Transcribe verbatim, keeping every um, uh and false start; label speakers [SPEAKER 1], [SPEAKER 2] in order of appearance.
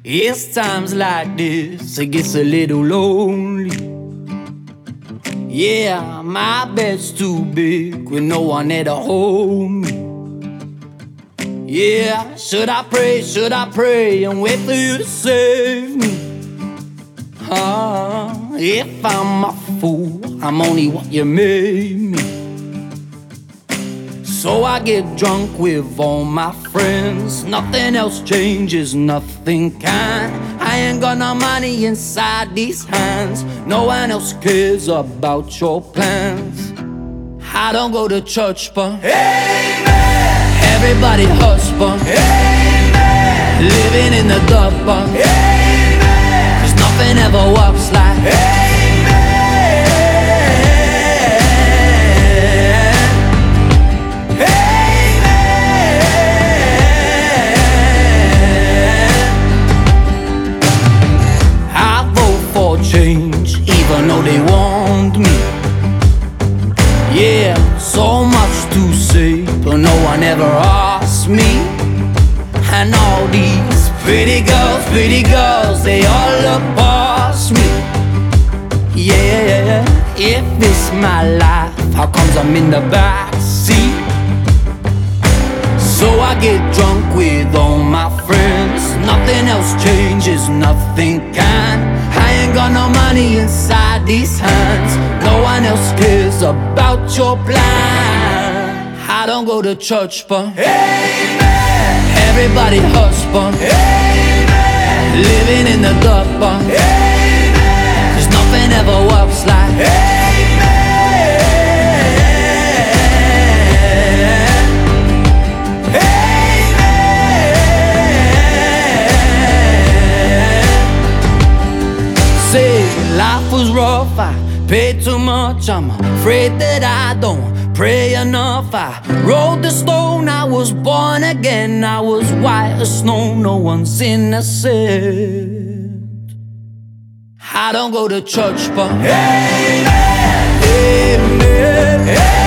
[SPEAKER 1] It's times like this it gets a little lonely. Yeah, my bed's too big with no one there to hold me. Yeah, should I pray, should I pray and wait for you to save me? Ah, if I'm a fool, I'm only what you made me. So I get drunk with all my friends. Nothing else changes, nothing can. I ain't got no money inside these hands. No one else cares about your plans. I don't go to church, but amen. Everybody hush, but amen. Living in the dark, but amen. Cause nothing ever works like amen. Change, even though they want me. Yeah, so much to say, but no one ever asked me. And all these pretty girls, pretty girls, they all look past me. Yeah, if it's my life, how comes I'm in the back seat? So I get drunk with all my friends. Nothing else changes, nothing can. I ain't got no money inside these hands. No one else cares about your plan. I don't go to church, but amen. Everybody hush, but amen. Living in the dark, but amen. Cause nothing ever works like amen. Life was rough, I paid too much. I'm afraid that I don't pray enough. I rolled the stone, I was born again. I was white as snow, no one's innocent. I don't go to church, but amen, amen, amen.